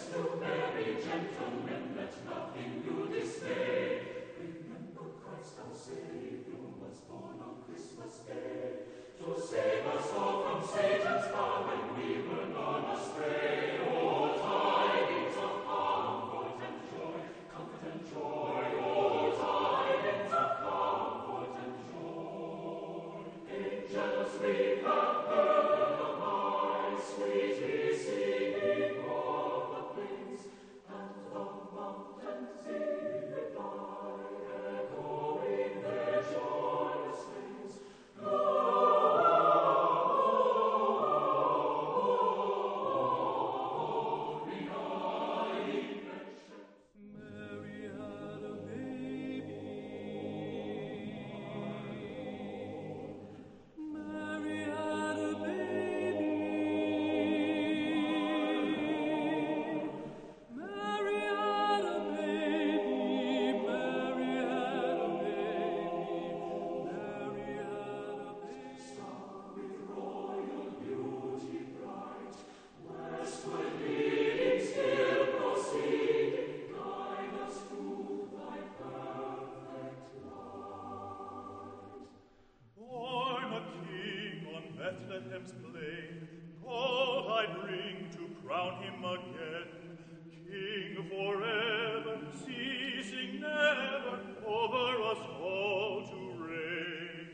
Bethlehem's plain, gold I bring to crown him again, King forever, ceasing never, over us all to reign.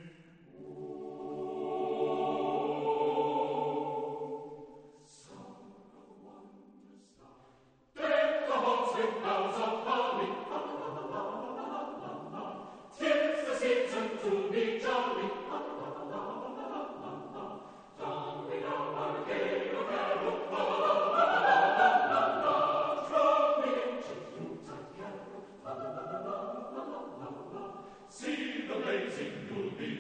Song of wonder star, deck the halls with bells of holly, 'tis the season to be jolly. See the blazing Yule